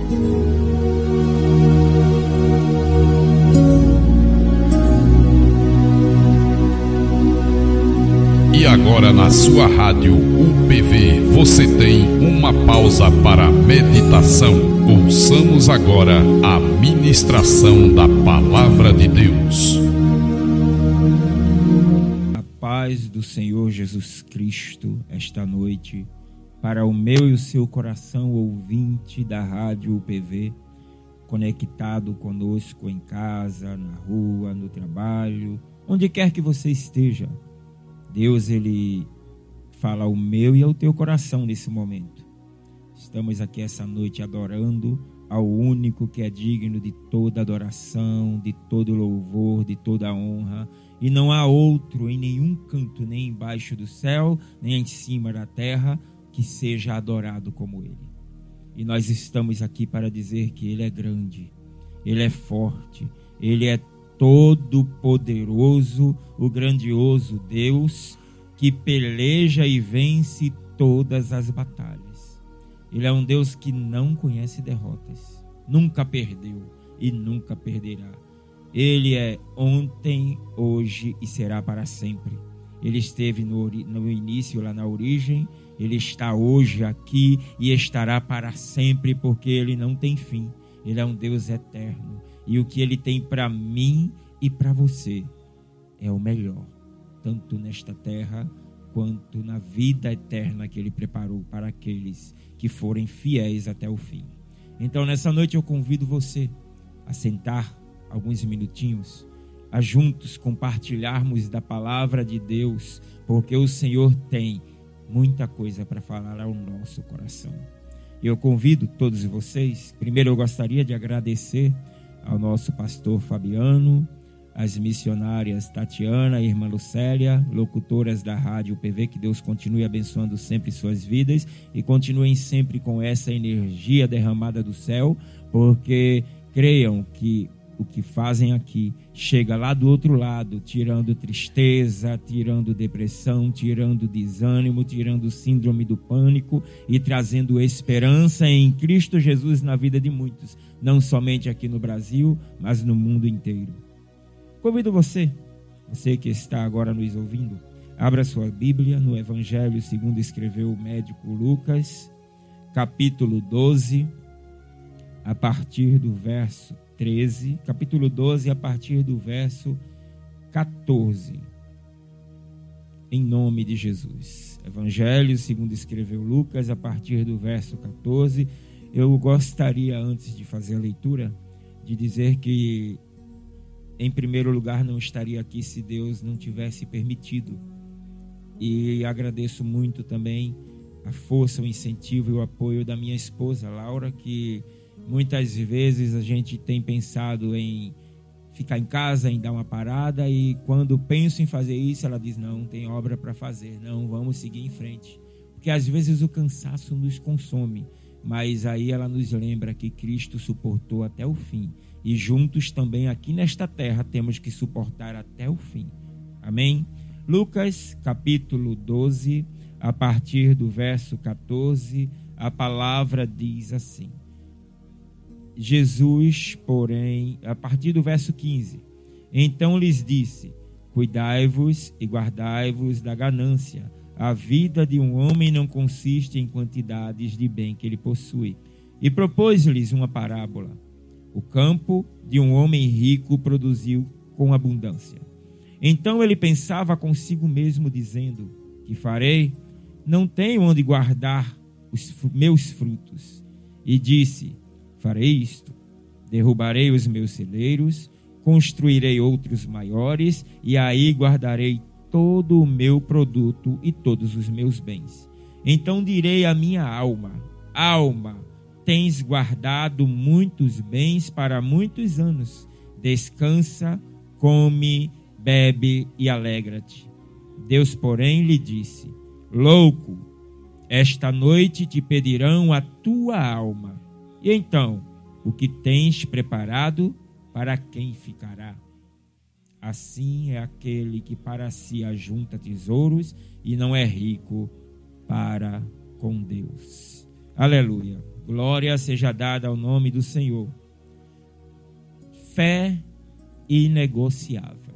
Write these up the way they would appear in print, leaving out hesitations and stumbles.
E agora na sua rádio UPV você tem uma pausa para meditação. Ouçamos agora a ministração da Palavra de Deus. A paz do Senhor Jesus Cristo esta noite para o meu e o seu coração ouvinte da rádio UPV, conectado conosco em casa, na rua, no trabalho, onde quer que você esteja. Deus, Ele fala ao meu e ao teu coração nesse momento. Estamos aqui essa noite adorando ao único que é digno de toda adoração, de todo louvor, de toda honra. E não há outro em nenhum canto, nem embaixo do céu, nem em cima da terra, que seja adorado como Ele. E nós estamos aqui para dizer que Ele é grande, Ele é forte, Ele é todo-poderoso, o grandioso Deus que peleja e vence todas as batalhas. Ele é um Deus que não conhece derrotas, nunca perdeu e nunca perderá. Ele é ontem, hoje e será para sempre. Ele esteve no início, lá na origem, Ele está hoje aqui e estará para sempre, porque Ele não tem fim. Ele é um Deus eterno. E o que Ele tem para mim e para você é o melhor, tanto nesta terra quanto na vida eterna que Ele preparou para aqueles que forem fiéis até o fim. Então, nessa noite eu convido você a sentar alguns minutinhos, a juntos compartilharmos da palavra de Deus, porque o Senhor tem muita coisa para falar ao nosso coração. Eu convido todos vocês. Primeiro eu gostaria de agradecer ao nosso pastor Fabiano, às missionárias Tatiana e irmã Lucélia, locutoras da rádio UPV, que Deus continue abençoando sempre suas vidas e continuem sempre com essa energia derramada do céu, porque creiam que o que fazem aqui chega lá do outro lado, tirando tristeza, tirando depressão, tirando desânimo, tirando síndrome do pânico e trazendo esperança em Cristo Jesus na vida de muitos, não somente aqui no Brasil, mas no mundo inteiro. Convido você que está agora nos ouvindo, abra sua Bíblia no Evangelho segundo escreveu o médico Lucas, capítulo 12, a partir do verso 13, capítulo 12, a partir do verso 14. Em nome de Jesus. Evangelho segundo escreveu Lucas, a partir do verso 14. Eu gostaria, antes de fazer a leitura, de dizer que, em primeiro lugar, não estaria aqui se Deus não tivesse permitido. E agradeço muito também a força, o incentivo e o apoio da minha esposa, Laura, que muitas vezes a gente tem pensado em ficar em casa, em dar uma parada, e quando penso em fazer isso, ela diz: não, tem obra para fazer, não, vamos seguir em frente. Porque às vezes o cansaço nos consome, mas aí ela nos lembra que Cristo suportou até o fim, e juntos também aqui nesta terra temos que suportar até o fim. Amém? Lucas capítulo 12, a partir do verso 14, a palavra diz assim: Jesus, porém, a partir do verso 15, então lhes disse: cuidai-vos e guardai-vos da ganância. A vida de um homem não consiste em quantidades de bem que ele possui. E propôs-lhes uma parábola: o campo de um homem rico produziu com abundância. Então ele pensava consigo mesmo, dizendo: que farei? Não tenho onde guardar os meus frutos. E disse: farei isto: derrubarei os meus celeiros, construirei outros maiores, e aí guardarei todo o meu produto e todos os meus bens. Então direi à minha alma: alma, tens guardado muitos bens para muitos anos. Descansa, come, bebe e alegra-te. Deus, porém, lhe disse: louco, esta noite te pedirão a tua alma. E então, o que tens preparado, para quem ficará? Assim é aquele que para si ajunta tesouros e não é rico para com Deus. Aleluia. Glória seja dada ao nome do Senhor. Fé inegociável.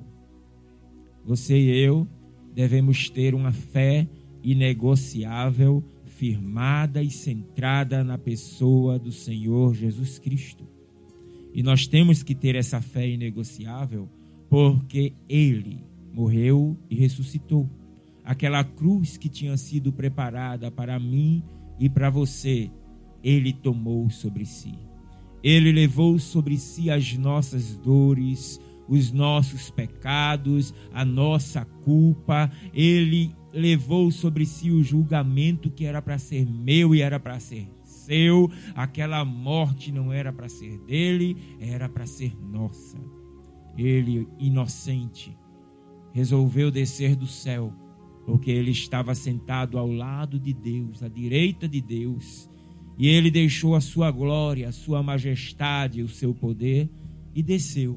Você e eu devemos ter uma fé inegociável, firmada e centrada na pessoa do Senhor Jesus Cristo. E nós temos que ter essa fé inegociável porque Ele morreu e ressuscitou. Aquela cruz que tinha sido preparada para mim e para você, Ele tomou sobre si. Ele levou sobre si as nossas dores, os nossos pecados, a nossa culpa. Ele levou sobre si o julgamento que era para ser meu e era para ser seu. Aquela morte não era para ser dele, era para ser nossa. Ele, inocente, resolveu descer do céu, porque ele estava sentado ao lado de Deus, à direita de Deus, e ele deixou a sua glória, a sua majestade, o seu poder, e desceu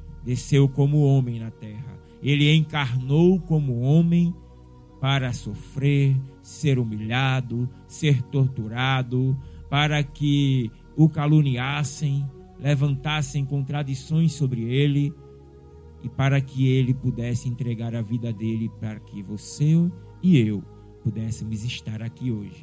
como homem na terra. Ele encarnou como homem para sofrer, ser humilhado, ser torturado, para que o caluniassem, levantassem contradições sobre ele, e para que ele pudesse entregar a vida dele para que você e eu pudéssemos estar aqui hoje.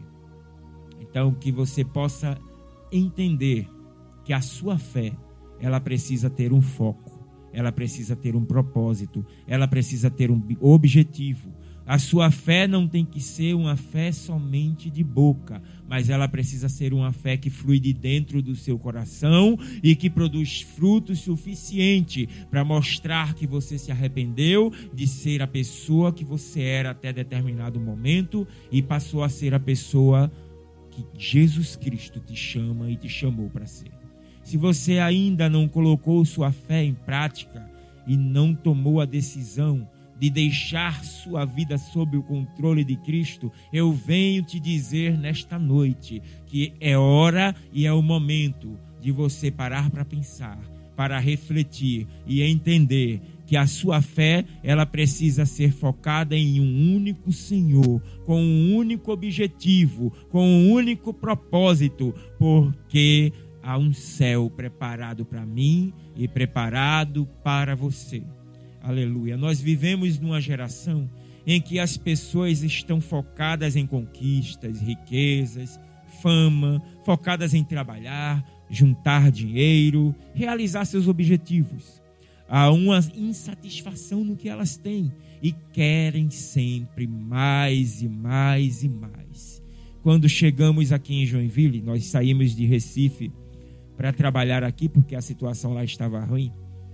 Então, que você possa entender que a sua fé, ela precisa ter um foco, ela precisa ter um propósito, ela precisa ter um objetivo. A sua fé não tem que ser uma fé somente de boca, mas ela precisa ser uma fé que flui de dentro do seu coração e que produz frutos suficientes para mostrar que você se arrependeu de ser a pessoa que você era até determinado momento e passou a ser a pessoa que Jesus Cristo te chama e te chamou para ser. Se você ainda não colocou sua fé em prática e não tomou a decisão de deixar sua vida sob o controle de Cristo, eu venho te dizer nesta noite que é hora e é o momento de você parar para pensar, para refletir e entender que a sua fé, ela precisa ser focada em um único Senhor, com um único objetivo, com um único propósito, porque há um céu preparado para mim e preparado para você. Aleluia. Nós vivemos numa geração em que as pessoas estão focadas em conquistas, riquezas, fama, focadas em trabalhar, juntar dinheiro, realizar seus objetivos. Há uma insatisfação no que elas têm e querem sempre mais e mais e mais. Quando chegamos aqui em Joinville, nós saímos de Recife para trabalhar aqui porque a situação lá estava ruim.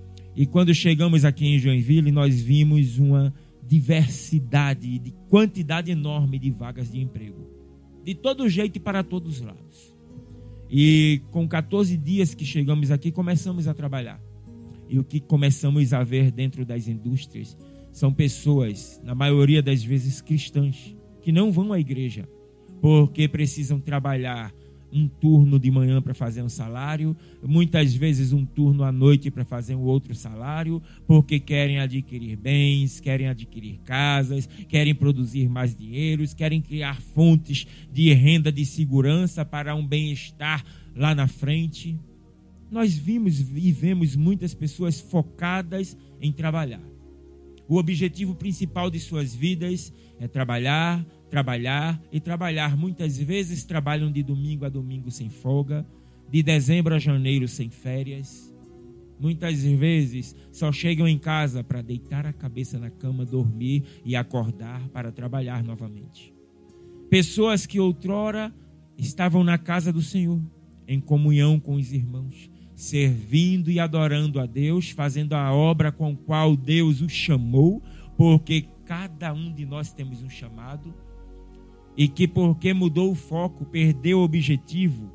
E quando chegamos aqui em Joinville, nós vimos uma diversidade, de quantidade enorme de vagas de emprego. De todo jeito e para todos os lados. E com 14 dias que chegamos aqui, começamos a trabalhar. E o que começamos a ver dentro das indústrias são pessoas, na maioria das vezes cristãs, que não vão à igreja, porque precisam trabalhar um turno de manhã para fazer um salário, muitas vezes um turno à noite para fazer um outro salário, porque querem adquirir bens, querem adquirir casas, querem produzir mais dinheiro, querem criar fontes de renda de segurança para um bem-estar lá na frente. Nós vimos e vemos muitas pessoas focadas em trabalhar. O objetivo principal de suas vidas é trabalhar, trabalhar e trabalhar. Muitas vezes trabalham de domingo a domingo sem folga, de dezembro a janeiro sem férias. Muitas vezes só chegam em casa para deitar a cabeça na cama, dormir e acordar para trabalhar novamente. Pessoas que outrora estavam na casa do Senhor, em comunhão com os irmãos, servindo e adorando a Deus, fazendo a obra com a qual Deus os chamou, porque cada um de nós temos um chamado, e que porque mudou o foco, perdeu o objetivo,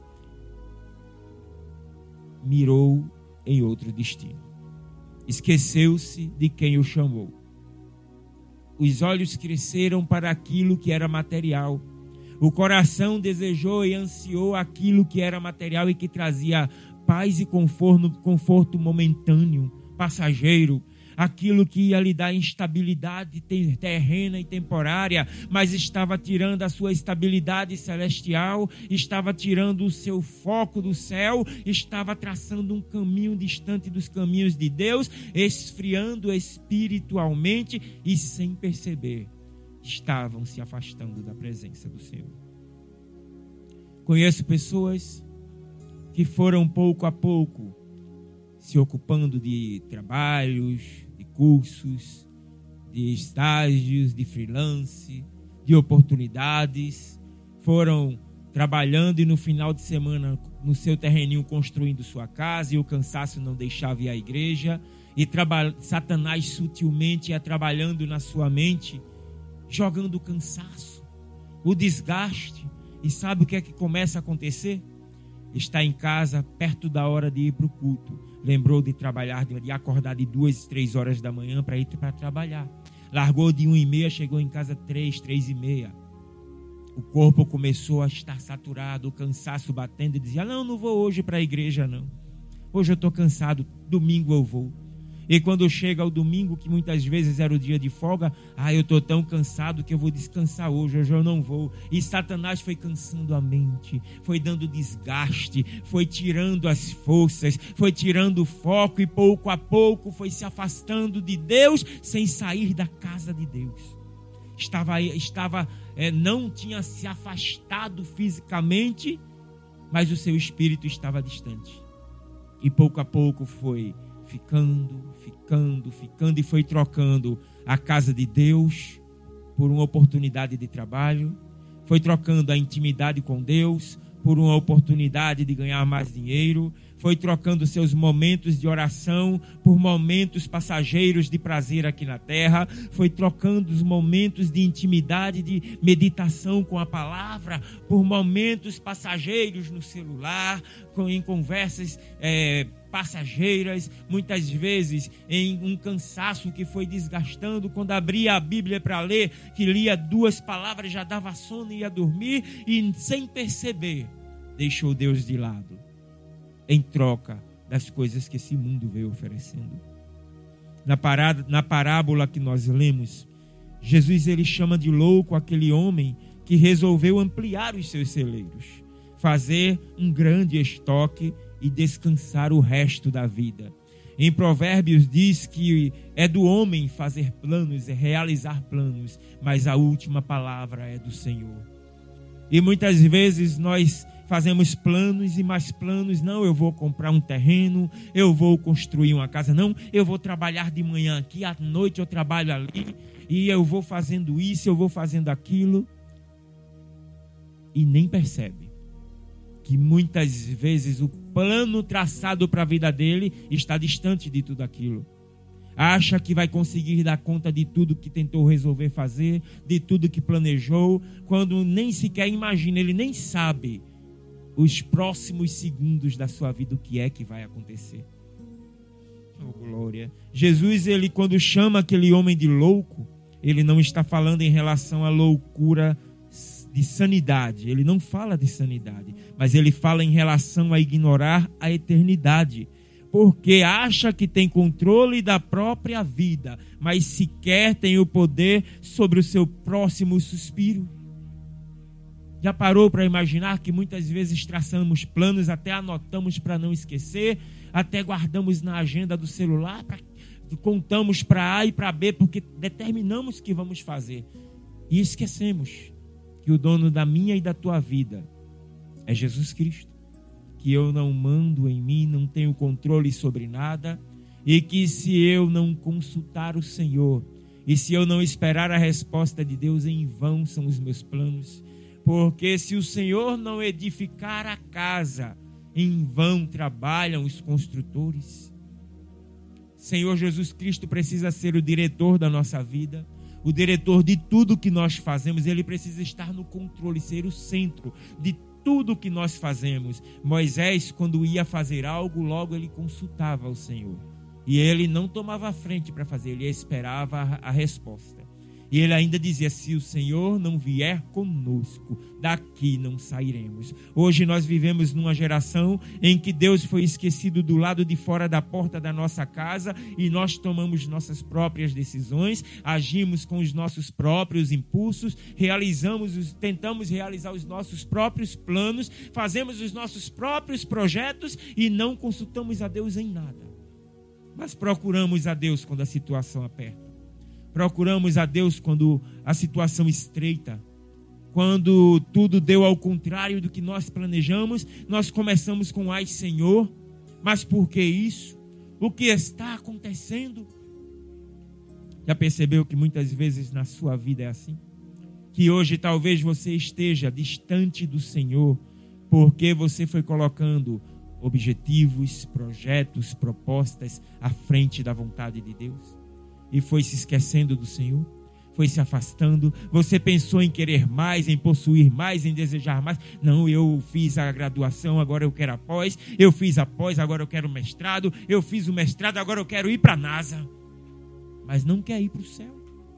mirou em outro destino. Esqueceu-se de quem o chamou. Os olhos cresceram para aquilo que era material. O coração desejou e ansiou aquilo que era material e que trazia paz e conforto momentâneo, passageiro. aquilo que ia lhe dar instabilidade terrena e temporária, mas estava tirando a sua estabilidade celestial, estava tirando o seu foco do céu, estava traçando um caminho distante dos caminhos de Deus, esfriando espiritualmente e sem perceber, estavam se afastando da presença do Senhor. Conheço pessoas que foram pouco a pouco se ocupando de trabalhos, de cursos, de estágios, de freelance, de oportunidades, foram trabalhando e no final de semana no seu terreninho construindo sua casa e o cansaço não deixava ir à igreja e Satanás sutilmente ia trabalhando na sua mente, jogando o cansaço, o desgaste. E sabe o que é que começa a acontecer? Está em casa, perto da hora de ir para o culto. Lembrou de trabalhar, de acordar de 2, 3 horas da manhã para ir para trabalhar. Largou de 1h30, chegou em casa 3, 3h30. O corpo começou a estar saturado, o cansaço batendo e dizia, não vou hoje para a igreja não. Hoje eu estou cansado, domingo eu vou. E quando chega o domingo, que muitas vezes era o dia de folga, eu estou tão cansado que eu vou descansar hoje eu não vou. E Satanás foi cansando a mente, foi dando desgaste, foi tirando as forças, foi tirando o foco e pouco a pouco foi se afastando de Deus sem sair da casa de Deus. Não tinha se afastado fisicamente, mas o seu espírito estava distante. E pouco a pouco foi ficando e foi trocando a casa de Deus por uma oportunidade de trabalho, foi trocando a intimidade com Deus por uma oportunidade de ganhar mais dinheiro, foi trocando seus momentos de oração por momentos passageiros de prazer aqui na terra, foi trocando os momentos de intimidade, de meditação com a palavra, por momentos passageiros no celular, em conversas passageiras, muitas vezes em um cansaço que foi desgastando. Quando abria a Bíblia para ler, que lia 2 palavras, já dava sono e ia dormir, e sem perceber, deixou Deus de lado, em troca das coisas que esse mundo veio oferecendo. Na parábola que nós lemos, Jesus ele chama de louco aquele homem que resolveu ampliar os seus celeiros, fazer um grande estoque e descansar o resto da vida. Em Provérbios diz que é do homem fazer planos, é realizar planos, mas a última palavra é do Senhor. E muitas vezes nós fazemos planos e mais planos. Não, eu vou comprar um terreno, eu vou construir uma casa. Não, eu vou trabalhar de manhã aqui, à noite eu trabalho ali, e eu vou fazendo isso, eu vou fazendo aquilo. E nem percebe que muitas vezes o plano traçado para a vida dele está distante de tudo aquilo. Acha que vai conseguir dar conta de tudo que tentou resolver fazer, de tudo que planejou, quando nem sequer imagina, ele nem sabe os próximos segundos da sua vida, o que é que vai acontecer. Oh, glória. Jesus, ele quando chama aquele homem de louco, ele não está falando em relação à loucura de sanidade, ele não fala de sanidade, mas ele fala em relação a ignorar a eternidade, porque acha que tem controle da própria vida, mas sequer tem o poder sobre o seu próximo suspiro. Já parou para imaginar que muitas vezes traçamos planos, até anotamos para não esquecer, até guardamos na agenda do celular, contamos para A e para B, porque determinamos que vamos fazer, e esquecemos que o dono da minha e da tua vida é Jesus Cristo, que eu não mando em mim, não tenho controle sobre nada, e que se eu não consultar o Senhor, e se eu não esperar a resposta de Deus, em vão são os meus planos, porque se o Senhor não edificar a casa, em vão trabalham os construtores. Senhor Jesus Cristo precisa ser o diretor da nossa vida, o diretor de tudo que nós fazemos. Ele precisa estar no controle, ser o centro de tudo que nós fazemos. Moisés, quando ia fazer algo, logo ele consultava o Senhor. E ele não tomava a frente para fazer, ele esperava a resposta. E ele ainda dizia: se o Senhor não vier conosco, daqui não sairemos. Hoje nós vivemos numa geração em que Deus foi esquecido do lado de fora da porta da nossa casa e nós tomamos nossas próprias decisões, agimos com os nossos próprios impulsos, tentamos realizar os nossos próprios planos, fazemos os nossos próprios projetos e não consultamos a Deus em nada. Mas procuramos a Deus quando a situação aperta. Procuramos a Deus quando a situação estreita. Quando tudo deu ao contrário do que nós planejamos, nós começamos com: ai, Senhor, mas por que isso? O que está acontecendo? Já percebeu que muitas vezes na sua vida é assim? Que hoje talvez você esteja distante do Senhor porque você foi colocando objetivos, projetos, propostas à frente da vontade de Deus e foi se esquecendo do Senhor, foi se afastando. Você pensou em querer mais, em possuir mais, em desejar mais. Não, eu fiz a graduação, agora eu quero a pós. Eu fiz a pós, agora eu quero o mestrado. Eu fiz o mestrado, agora eu quero ir para a NASA. Mas não quer ir para o céu.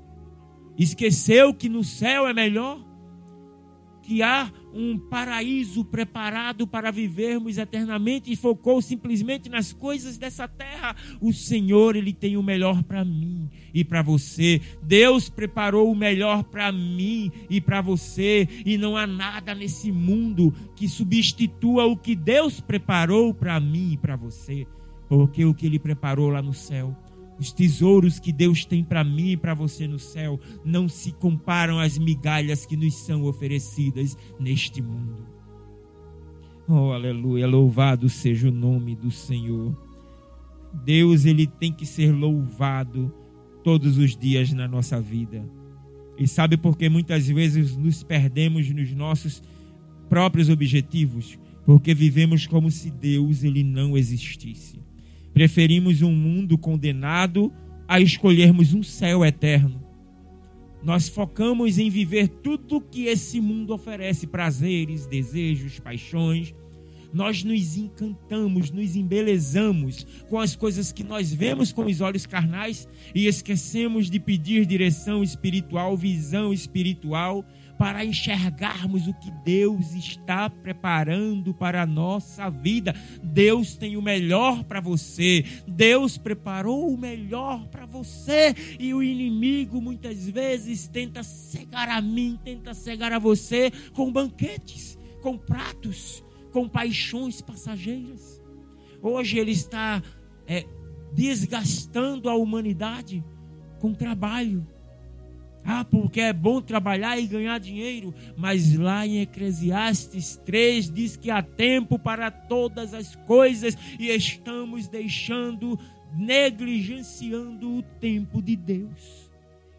Esqueceu que no céu é melhor, que há um paraíso preparado para vivermos eternamente e focou simplesmente nas coisas dessa terra. O Senhor, Ele tem o melhor para mim e para você. Deus preparou o melhor para mim e para você, e não há nada nesse mundo que substitua o que Deus preparou para mim e para você, porque o que Ele preparou lá no céu, os tesouros que Deus tem para mim e para você no céu, não se comparam às migalhas que nos são oferecidas neste mundo. Oh, aleluia, louvado seja o nome do Senhor. Deus, Ele tem que ser louvado todos os dias na nossa vida. E sabe por que muitas vezes nos perdemos nos nossos próprios objetivos? Porque vivemos como se Deus, Ele não existisse. Preferimos um mundo condenado a escolhermos um céu eterno. Nós focamos em viver tudo que esse mundo oferece, prazeres, desejos, paixões. Nós nos encantamos, nos embelezamos com as coisas que nós vemos com os olhos carnais e esquecemos de pedir direção espiritual, visão espiritual, para enxergarmos o que Deus está preparando para a nossa vida. Deus tem o melhor para você. Deus preparou o melhor para você. E o inimigo muitas vezes tenta cegar a mim, tenta cegar a você com banquetes, com pratos, com paixões passageiras. Hoje ele está desgastando a humanidade com trabalho. Porque é bom trabalhar e ganhar dinheiro. Mas lá em Eclesiastes 3 diz que há tempo para todas as coisas e estamos negligenciando o tempo de Deus.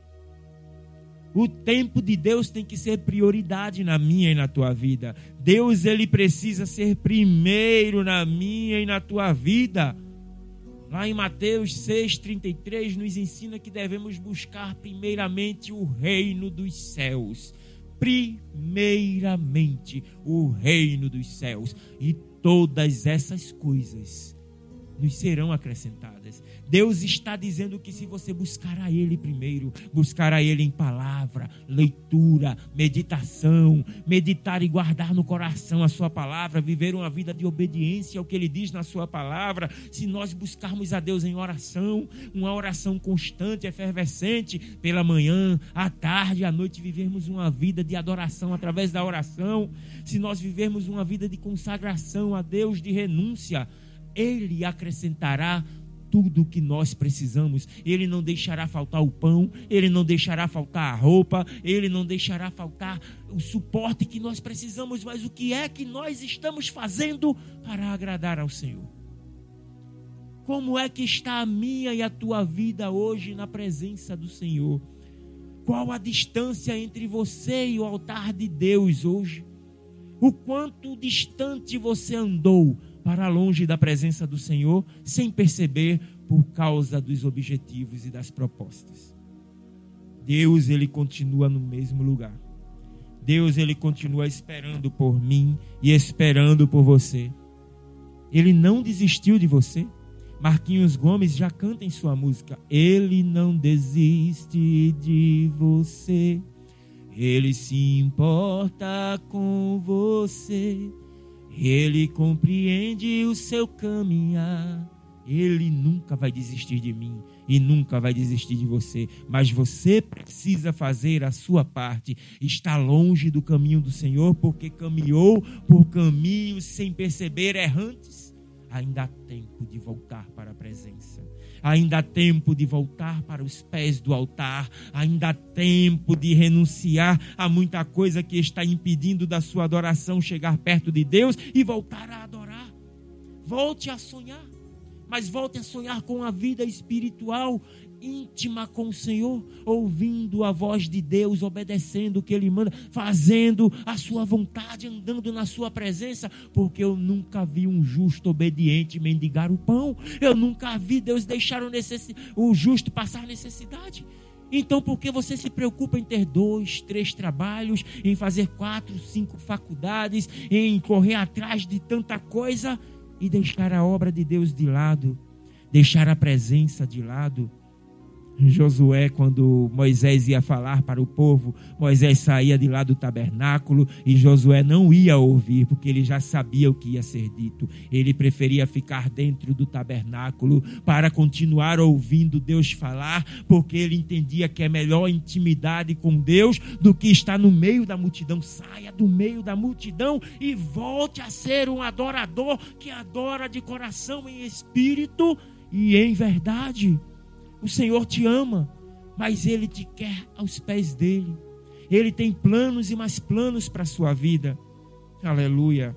O tempo de Deus tem que ser prioridade na minha e na tua vida. Deus, Ele precisa ser primeiro na minha e na tua vida. Lá em Mateus 6,33 nos ensina que devemos buscar primeiramente o reino dos céus. Primeiramente o reino dos céus. E todas essas coisas nos serão acrescentadas. Deus está dizendo que se você buscar a Ele primeiro, buscar a Ele em palavra, leitura, meditação, meditar e guardar no coração a sua palavra, viver uma vida de obediência ao que Ele diz na sua palavra, se nós buscarmos a Deus em oração, uma oração constante, efervescente, pela manhã, à tarde, à noite, vivermos uma vida de adoração através da oração, se nós vivermos uma vida de consagração a Deus, de renúncia, Ele acrescentará tudo o que nós precisamos. Ele não deixará faltar o pão, Ele não deixará faltar a roupa, Ele não deixará faltar o suporte que nós precisamos. Mas o que é que nós estamos fazendo para agradar ao Senhor? Como é que está a minha e a tua vida hoje na presença do Senhor? Qual a distância entre você e o altar de Deus hoje? O quanto distante você andou para longe da presença do Senhor, sem perceber, por causa dos objetivos e das propostas. Deus, Ele continua no mesmo lugar. Deus, Ele continua esperando por mim e esperando por você. Ele não desistiu de você. Marquinhos Gomes já canta em sua música: Ele não desiste de você, Ele se importa com você, Ele compreende o seu caminhar. Ele nunca vai desistir de mim e nunca vai desistir de você, mas você precisa fazer a sua parte. Está longe do caminho do Senhor porque caminhou por caminhos sem perceber, errantes. Ainda há tempo de voltar para a presença. Ainda há tempo de voltar para os pés do altar. Ainda há tempo de renunciar a muita coisa que está impedindo da sua adoração chegar perto de Deus e voltar a adorar. Volte a sonhar, mas volte a sonhar com a vida espiritual íntima com o Senhor, ouvindo a voz de Deus, obedecendo o que Ele manda, fazendo a sua vontade, andando na sua presença, porque eu nunca vi um justo obediente mendigar o pão. Eu nunca vi Deus deixar o justo passar necessidade. Então, por que você se preocupa em ter 2, 3 trabalhos, em fazer 4, 5 faculdades, em correr atrás de tanta coisa e deixar a obra de Deus de lado, deixar a presença de lado? Josué, quando Moisés ia falar para o povo, Moisés saía de lá do tabernáculo e Josué não ia ouvir, porque ele já sabia o que ia ser dito. Ele preferia ficar dentro do tabernáculo para continuar ouvindo Deus falar, porque ele entendia que é melhor intimidade com Deus do que estar no meio da multidão. Saia do meio da multidão e volte a ser um adorador que adora de coração, em espírito e em verdade. O Senhor te ama, mas Ele te quer aos pés dEle. Ele tem planos e mais planos para a sua vida. Aleluia.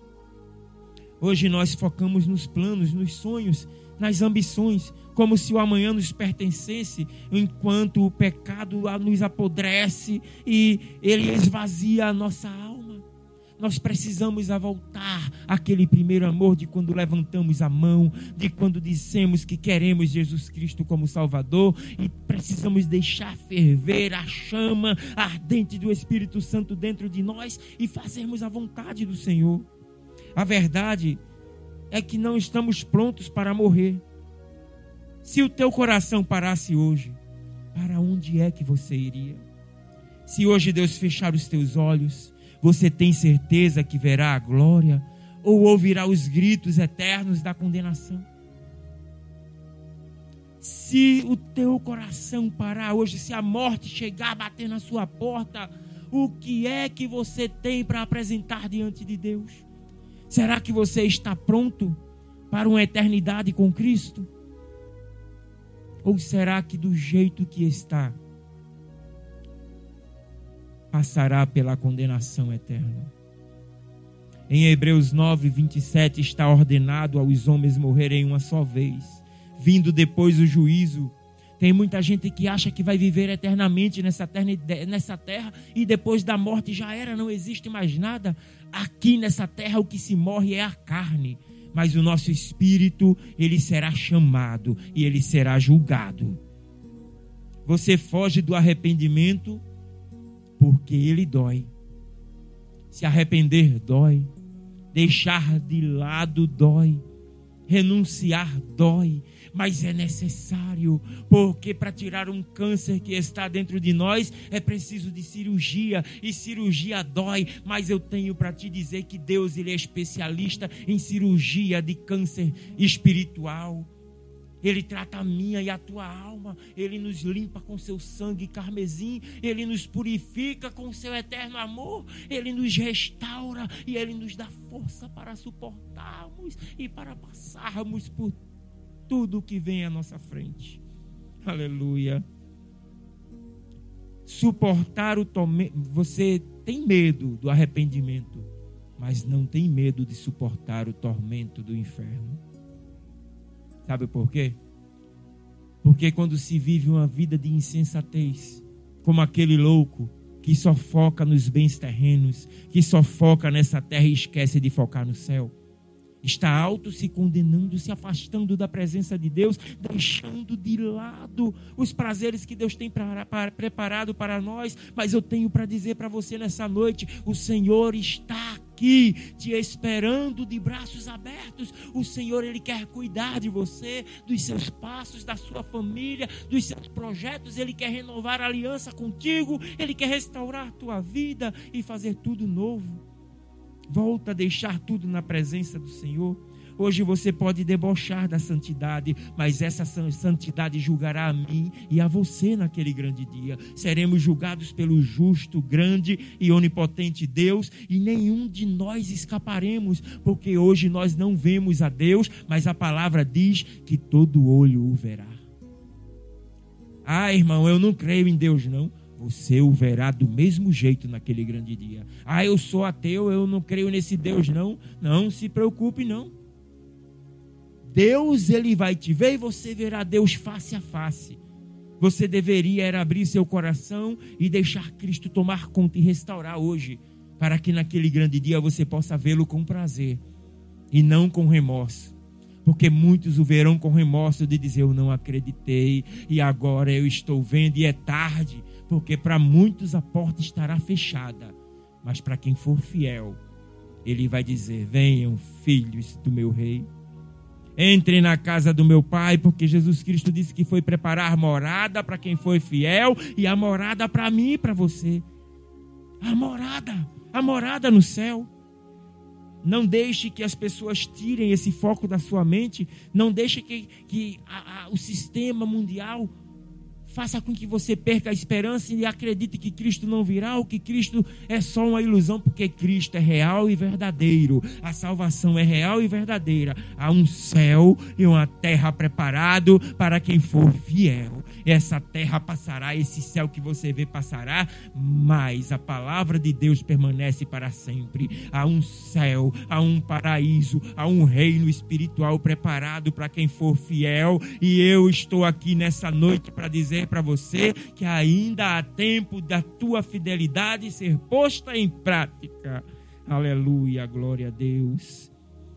Hoje nós focamos nos planos, nos sonhos, nas ambições, como se o amanhã nos pertencesse, enquanto o pecado nos apodrece e ele esvazia a nossa alma. Nós precisamos voltar àquele primeiro amor de quando levantamos a mão, de quando dissemos que queremos Jesus Cristo como Salvador, e precisamos deixar ferver a chama ardente do Espírito Santo dentro de nós e fazermos a vontade do Senhor. A verdade é que não estamos prontos para morrer. Se o teu coração parasse hoje, para onde é que você iria? Se hoje Deus fechar os teus olhos, você tem certeza que verá a glória ou ouvirá os gritos eternos da condenação? Se o teu coração parar hoje, se a morte chegar a bater na sua porta, o que é que você tem para apresentar diante de Deus? Será que você está pronto para uma eternidade com Cristo? Ou será que do jeito que está, passará pela condenação eterna? Em Hebreus 9, 27 está ordenado aos homens morrerem uma só vez, vindo depois o juízo. Tem muita gente que acha que vai viver eternamente nessa terra e depois da morte já era, não existe mais nada. Aqui nessa terra o que se morre é a carne, mas o nosso espírito, ele será chamado e ele será julgado. Você foge do arrependimento porque ele dói. Se arrepender dói, deixar de lado dói, renunciar dói, mas é necessário, porque para tirar um câncer que está dentro de nós é preciso de cirurgia, e cirurgia dói, mas eu tenho para te dizer que Deus, ele é especialista em cirurgia de câncer espiritual. Ele trata a minha e a tua alma, ele nos limpa com seu sangue carmesim, ele nos purifica com seu eterno amor, ele nos restaura e ele nos dá força para suportarmos e para passarmos por tudo que vem à nossa frente. Aleluia. Suportar o tormento. Você tem medo do arrependimento, mas não tem medo de suportar o tormento do inferno. Sabe por quê? Porque quando se vive uma vida de insensatez, como aquele louco que só foca nos bens terrenos, que só foca nessa terra e esquece de focar no céu, está auto se condenando, se afastando da presença de Deus, deixando de lado os prazeres que Deus tem preparado para nós. Mas eu tenho para dizer para você nessa noite: o Senhor está aqui te esperando de braços abertos. O Senhor, Ele quer cuidar de você, dos seus passos, da sua família, dos seus projetos. Ele quer renovar a aliança contigo. Ele quer restaurar a tua vida e fazer tudo novo. Volta a deixar tudo na presença do Senhor. Hoje você pode debochar da santidade, mas essa santidade julgará a mim e a você naquele grande dia. Seremos julgados pelo justo, grande e onipotente Deus, e nenhum de nós escaparemos, porque hoje nós não vemos a Deus, mas a palavra diz que todo olho o verá. Ah, irmão, eu não creio em Deus, não. Você o verá do mesmo jeito naquele grande dia. Ah, eu sou ateu, eu não creio nesse Deus, não. Não se preocupe, não. Deus, Ele vai te ver e você verá Deus face a face. Você deveria era abrir seu coração e deixar Cristo tomar conta e restaurar hoje, para que naquele grande dia você possa vê-lo com prazer e não com remorso. Porque muitos o verão com remorso de dizer: eu não acreditei e agora eu estou vendo, e é tarde, porque para muitos a porta estará fechada, mas para quem for fiel, Ele vai dizer: venham, filhos do meu rei. Entrem na casa do meu Pai, porque Jesus Cristo disse que foi preparar morada para quem foi fiel, e a morada para mim e para você. A morada no céu. Não deixe que as pessoas tirem esse foco da sua mente. Não deixe que o sistema mundial faça com que você perca a esperança e acredite que Cristo não virá, ou que Cristo é só uma ilusão, porque Cristo é real e verdadeiro. A salvação é real e verdadeira. Há um céu e uma terra preparado para quem for fiel. Essa terra passará, esse céu que você vê passará, mas a palavra de Deus permanece para sempre. Há um céu, há um paraíso, há um reino espiritual preparado para quem for fiel, e eu estou aqui nessa noite para dizer para você que ainda há tempo da tua fidelidade ser posta em prática. Aleluia, glória a Deus.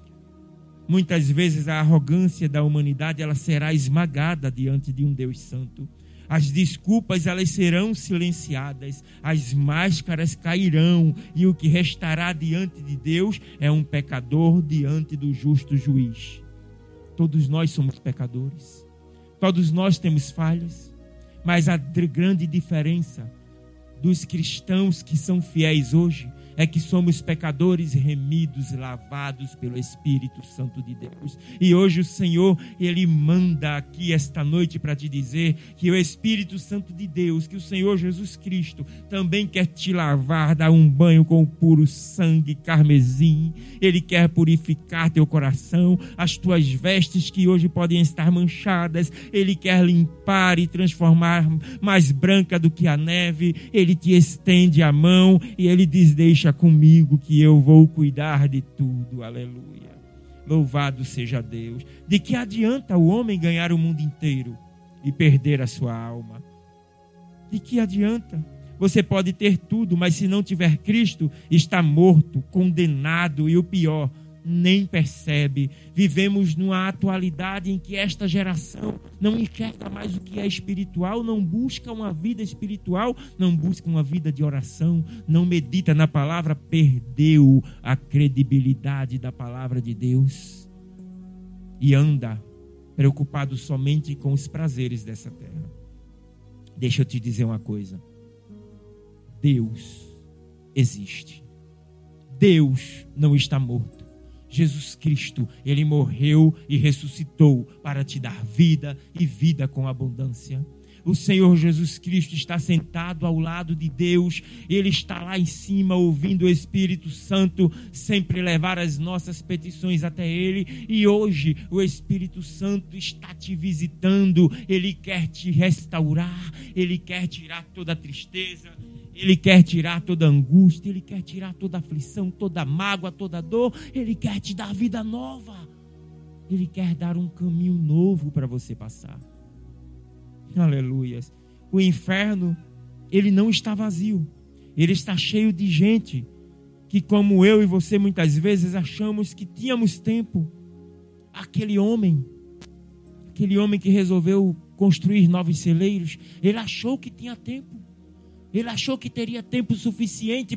Muitas vezes a arrogância da humanidade ela será esmagada diante de um Deus santo. As desculpas elas serão silenciadas, as máscaras cairão, e o que restará diante de Deus é um pecador diante do justo juiz. Todos nós somos pecadores, todos nós temos falhas, mas a grande diferença dos cristãos que são fiéis hoje é que somos pecadores remidos, lavados pelo Espírito Santo de Deus. E hoje o Senhor, Ele manda aqui esta noite para te dizer que o Espírito Santo de Deus, que o Senhor Jesus Cristo também quer te lavar, dar um banho com o puro sangue carmesim. Ele quer purificar teu coração, as tuas vestes que hoje podem estar manchadas. Ele quer limpar e transformar mais branca do que a neve. Ele te estende a mão e Ele diz: deixa comigo que eu vou cuidar de tudo. Aleluia. Louvado seja Deus. De que adianta o homem ganhar o mundo inteiro e perder a sua alma? De que adianta? Você pode ter tudo, mas se não tiver Cristo, está morto, condenado, e o pior, nem percebe. Vivemos numa atualidade em que esta geração não enxerga mais o que é espiritual, não busca uma vida espiritual, não busca uma vida de oração, não medita na palavra, perdeu a credibilidade da palavra de Deus e anda preocupado somente com os prazeres dessa terra. Deixa eu te dizer uma coisa: Deus existe. Deus não está morto. Jesus Cristo, Ele morreu e ressuscitou para te dar vida e vida com abundância. O Senhor Jesus Cristo está sentado ao lado de Deus. Ele está lá em cima ouvindo o Espírito Santo sempre levar as nossas petições até Ele. E hoje o Espírito Santo está te visitando. Ele quer te restaurar. Ele quer tirar toda a tristeza. Ele quer tirar toda a angústia, Ele quer tirar toda a aflição, toda a mágoa, toda a dor. Ele quer te dar vida nova. Ele quer dar um caminho novo para você passar. Aleluia. O inferno, ele não está vazio. Ele está cheio de gente que, como eu e você, muitas vezes achamos que tínhamos tempo. Aquele homem que resolveu construir novos celeiros, ele achou que tinha tempo. Ele achou que teria tempo suficiente para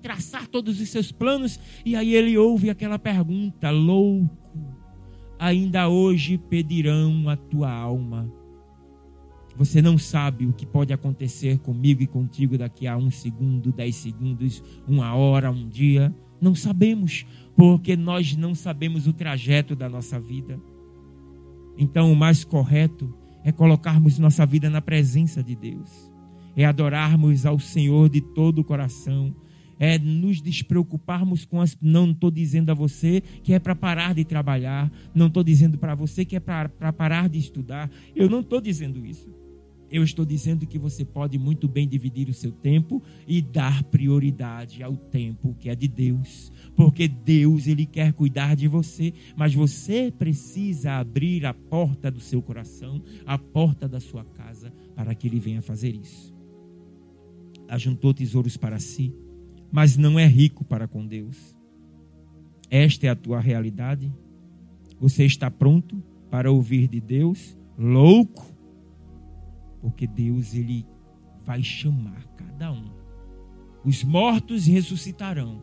traçar todos os seus planos. E aí ele ouve aquela pergunta: louco, ainda hoje pedirão a tua alma. Você não sabe o que pode acontecer comigo e contigo daqui a 1 segundo, 10 segundos, 1 hora, 1 dia. Não sabemos, porque nós não sabemos o trajeto da nossa vida. Então o mais correto é colocarmos nossa vida na presença de Deus. É adorarmos ao Senhor de todo o coração. É nos despreocuparmos com as... Não estou dizendo a você que é para parar de trabalhar. Não estou dizendo para você que é para parar de estudar. Eu não estou dizendo isso. Eu estou dizendo que você pode muito bem dividir o seu tempo e dar prioridade ao tempo que é de Deus. Porque Deus, Ele quer cuidar de você, mas você precisa abrir a porta do seu coração, a porta da sua casa, para que Ele venha fazer isso. Ajuntou tesouros para si, mas não é rico para com Deus. Esta é a tua realidade? Você está pronto para ouvir de Deus? Louco? Porque Deus, Ele vai chamar cada um. Os mortos ressuscitarão.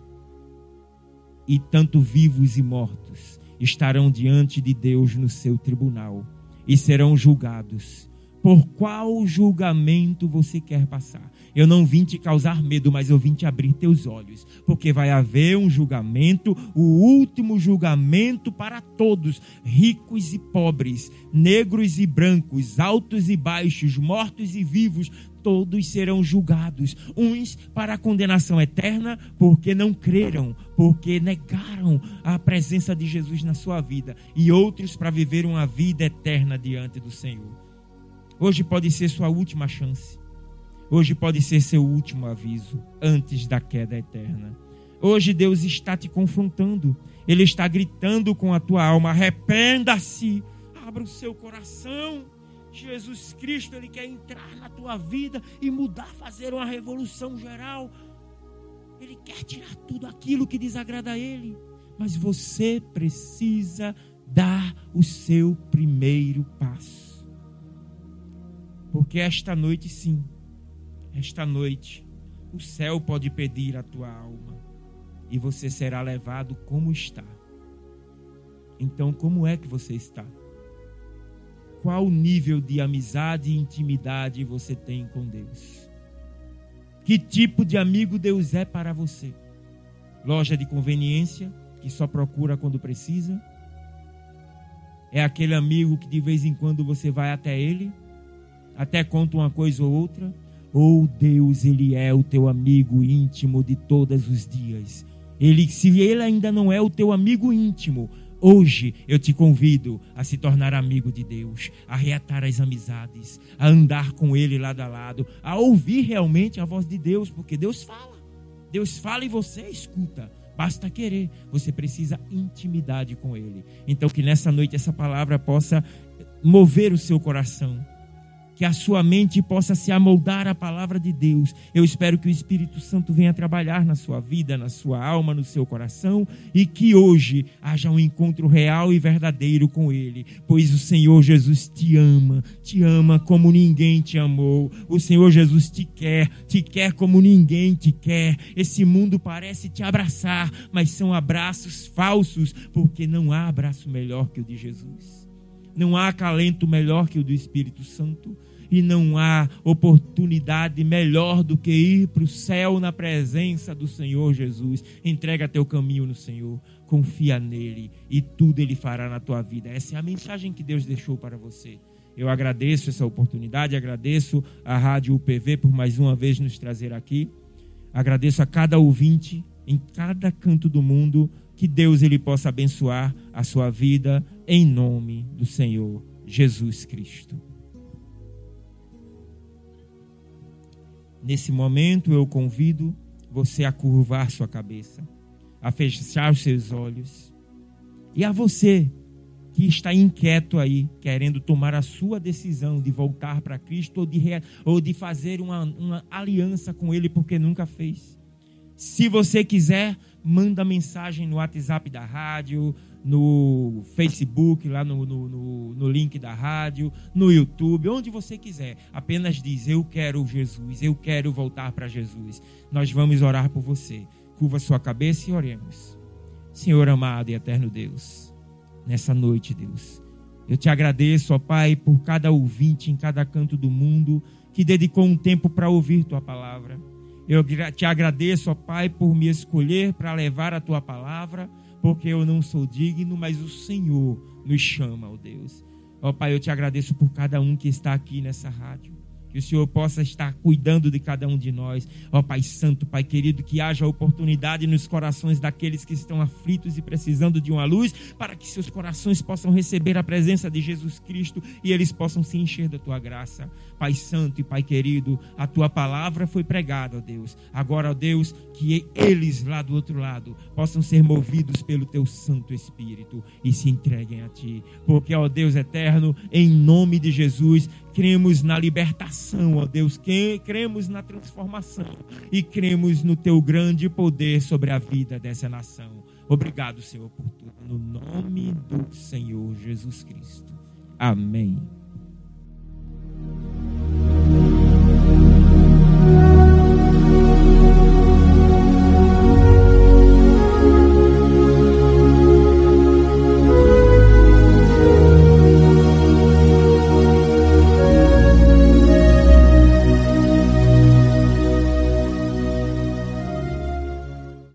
E tanto vivos e mortos estarão diante de Deus no seu tribunal. E serão julgados. Por qual julgamento você quer passar? Eu não vim te causar medo, mas eu vim te abrir teus olhos. Porque vai haver um julgamento, o último julgamento para todos, ricos e pobres, negros e brancos, altos e baixos, mortos e vivos, todos serão julgados. Uns para a condenação eterna, porque não creram, porque negaram a presença de Jesus na sua vida. E outros para viver uma vida eterna diante do Senhor. Hoje pode ser sua última chance. Hoje pode ser seu último aviso antes da queda eterna. Hoje Deus está te confrontando. Ele está gritando com a tua alma: arrependa-se, abra o seu coração. Jesus Cristo, Ele quer entrar na tua vida e mudar, fazer uma revolução geral. Ele quer tirar tudo aquilo que desagrada a Ele. Mas você precisa dar o seu primeiro passo. Porque esta noite, sim, esta noite, o céu pode pedir a tua alma e você será levado como está. Então, como é que você está? Qual nível de amizade e intimidade você tem com Deus? Que tipo de amigo Deus é para você? Loja de conveniência que só procura quando precisa? É aquele amigo que de vez em quando você vai até ele? Até conta uma coisa ou outra? Ou Deus, Ele é o teu amigo íntimo de todos os dias? Se Ele ainda não é o teu amigo íntimo, hoje eu te convido a se tornar amigo de Deus, a reatar as amizades, a andar com Ele lado a lado, a ouvir realmente a voz de Deus, porque Deus fala e você escuta. Basta querer, você precisa intimidade com Ele. Então que nessa noite essa palavra possa mover o seu coração, que a sua mente possa se amoldar à palavra de Deus. Eu espero que o Espírito Santo venha trabalhar na sua vida, na sua alma, no seu coração, e que hoje haja um encontro real e verdadeiro com Ele, pois o Senhor Jesus te ama como ninguém te amou. O Senhor Jesus te quer como ninguém te quer. Esse mundo parece te abraçar, mas são abraços falsos, porque não há abraço melhor que o de Jesus. Não há acalento melhor que o do Espírito Santo. E não há oportunidade melhor do que ir para o céu na presença do Senhor Jesus. Entrega teu caminho no Senhor, confia nele e tudo Ele fará na tua vida. Essa é a mensagem que Deus deixou para você. Eu agradeço essa oportunidade, agradeço a Rádio UPV por mais uma vez nos trazer aqui. Agradeço a cada ouvinte em cada canto do mundo. Que Deus Ele possa abençoar a sua vida em nome do Senhor Jesus Cristo. Nesse momento eu convido você a curvar sua cabeça, a fechar os seus olhos. E a você que está inquieto aí, querendo tomar a sua decisão de voltar para Cristo ou de fazer uma aliança com Ele porque nunca fez. Se você quiser, manda mensagem no WhatsApp da rádio, no Facebook, lá no link da rádio, no YouTube, onde você quiser. Apenas diz: eu quero Jesus, eu quero voltar para Jesus. Nós vamos orar por você. curva a sua cabeça e oremos. Senhor amado e eterno Deus, nessa noite, Deus, eu te agradeço, ó Pai, por cada ouvinte em cada canto do mundo que dedicou um tempo para ouvir tua palavra. Eu te agradeço, ó Pai, por me escolher para levar a tua palavra, porque eu não sou digno, mas o Senhor nos chama, ó Deus. Ó Pai, eu te agradeço por cada um que está aqui nessa rádio. Que o Senhor possa estar cuidando de cada um de nós. Ó Pai Santo, Pai querido, que haja oportunidade nos corações daqueles que estão aflitos e precisando de uma luz, para que seus corações possam receber a presença de Jesus Cristo e eles possam se encher da tua graça. Pai Santo e Pai querido, a tua palavra foi pregada, ó Deus. Agora, ó Deus, que eles lá do outro lado possam ser movidos pelo teu Santo Espírito e se entreguem a ti. Porque, ó Deus eterno, em nome de Jesus, cremos na libertação, ó Deus, cremos na transformação e cremos no teu grande poder sobre a vida dessa nação. Obrigado, Senhor, por tudo. No nome do Senhor Jesus Cristo. Amém.